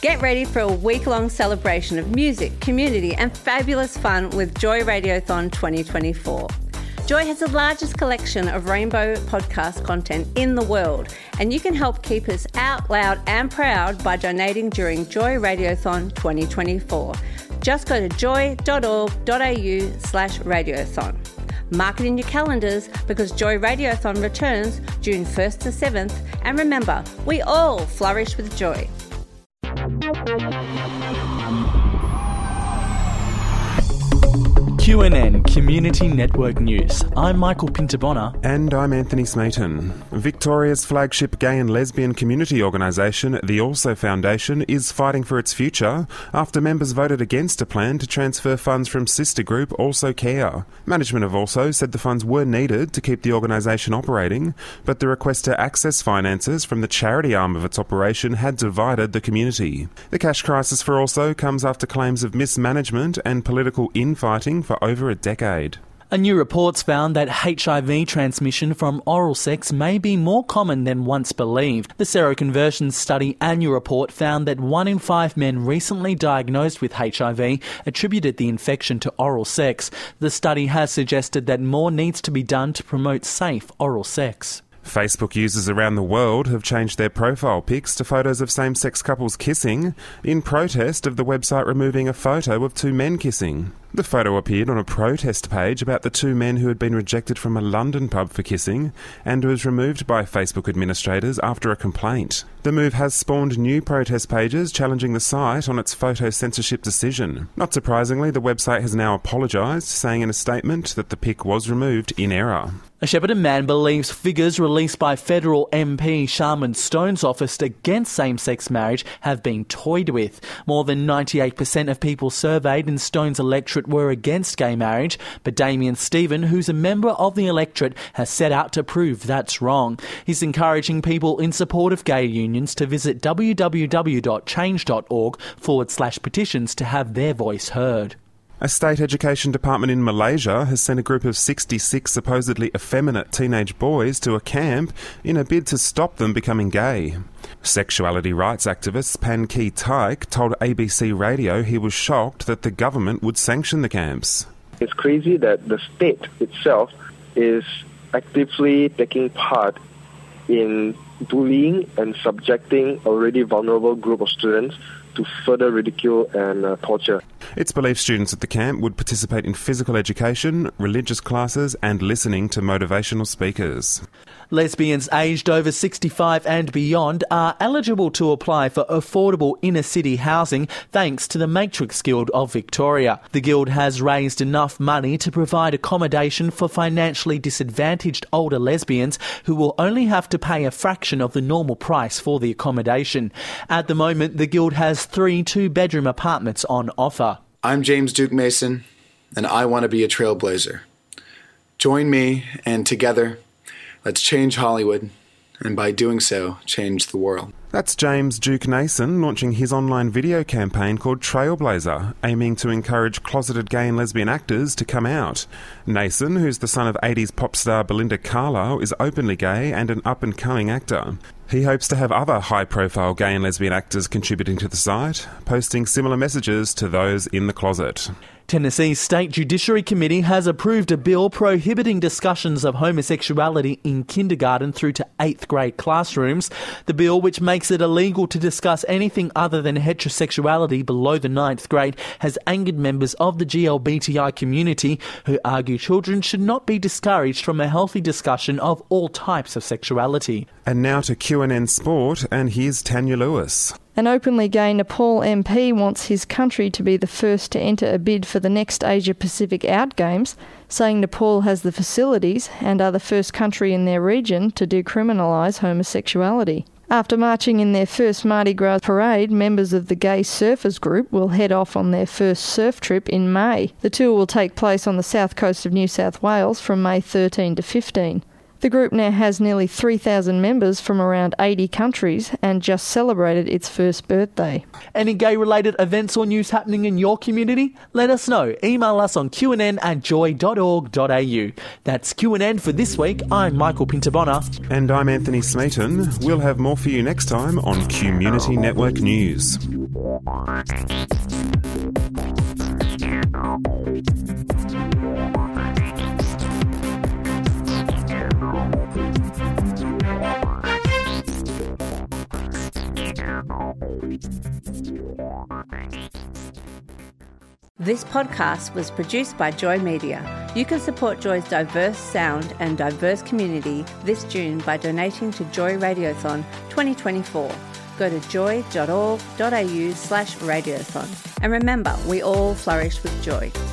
Get ready for a week-long celebration of music, community and fabulous fun with Joy Radiothon 2024. Joy has the largest collection of rainbow podcast content in the world, and you can help keep us out loud and proud by donating during Joy Radiothon 2024. Just go to joy.org.au/radiothon. Mark it in your calendars because Joy Radiothon returns June 1st to 7th, and remember, we all flourish with joy. QNN Community Network News. I'm Michael Pintabona. And I'm Anthony Smeaton. Victoria's flagship gay and lesbian community organisation, the Also Foundation, is fighting for its future after members voted against a plan to transfer funds from sister group Also Care. Management of Also said the funds were needed to keep the organisation operating, but the request to access finances from the charity arm of its operation had divided the community. The cash crisis for Also comes after claims of mismanagement and political infighting for over a decade. A new report's found that HIV transmission from oral sex may be more common than once believed. The Seroconversion Study annual report found that 1 in 5 men recently diagnosed with HIV attributed the infection to oral sex. The study has suggested that more needs to be done to promote safe oral sex. Facebook users around the world have changed their profile pics to photos of same-sex couples kissing in protest of the website removing a photo of 2 men kissing. The photo appeared on a protest page about the 2 men who had been rejected from a London pub for kissing and was removed by Facebook administrators after a complaint. The move has spawned new protest pages challenging the site on its photo censorship decision. Not surprisingly, the website has now apologised, saying in a statement that the pic was removed in error. A Shepparton man believes figures released by federal MP Sharman Stone's office against same-sex marriage have been toyed with. More than 98% of people surveyed in Stone's electorate were against gay marriage, but Damien Stephen, who's a member of the electorate, has set out to prove that's wrong. He's encouraging people in support of gay unions to visit www.change.org/petitions to have their voice heard. A state education department in Malaysia has sent a group of 66 supposedly effeminate teenage boys to a camp in a bid to stop them becoming gay. Sexuality rights activist Pan Ki Taik told ABC Radio he was shocked that the government would sanction the camps. It's crazy that the state itself is actively taking part in bullying and subjecting a already vulnerable group of students to further ridicule and torture. It's believed students at the camp would participate in physical education, religious classes and listening to motivational speakers. Lesbians aged over 65 and beyond are eligible to apply for affordable inner-city housing thanks to the Matrix Guild of Victoria. The Guild has raised enough money to provide accommodation for financially disadvantaged older lesbians who will only have to pay a fraction of the normal price for the accommodation. At the moment, the Guild has 3 2-bedroom apartments on offer. I'm James Duke Mason, and I want to be a trailblazer. Join me, and together, let's change Hollywood, and by doing so, change the world. That's James Duke Mason launching his online video campaign called Trailblazer, aiming to encourage closeted gay and lesbian actors to come out. Mason, who's the son of 80s pop star Belinda Carlisle, is openly gay and an up-and-coming actor. He hopes to have other high-profile gay and lesbian actors contributing to the site, posting similar messages to those in the closet. Tennessee's State Judiciary Committee has approved a bill prohibiting discussions of homosexuality in kindergarten through to 8th grade classrooms. The bill, which makes it illegal to discuss anything other than heterosexuality below the 9th grade, has angered members of the GLBTI community who argue children should not be discouraged from a healthy discussion of all types of sexuality. And now to QNN Sport, and here's Tanya Lewis. An openly gay Nepal MP wants his country to be the first to enter a bid for the next Asia-Pacific Out Games, saying Nepal has the facilities and are the first country in their region to decriminalise homosexuality. After marching in their first Mardi Gras parade, members of the Gay Surfers group will head off on their first surf trip in May. The tour will take place on the south coast of New South Wales from May 13 to 15. The group now has nearly 3,000 members from around 80 countries and just celebrated its first birthday. Any gay-related events or news happening in your community? Let us know. Email us on qnn@joy.org.au. That's QNN for this week. I'm Michael Pintabona. And I'm Anthony Smeaton. We'll have more for you next time on Community Network News. This podcast was produced by Joy Media. You can support Joy's diverse sound and diverse community this June by donating to Joy Radiothon 2024. Go to joy.org.au/radiothon. And remember, we all flourish with joy.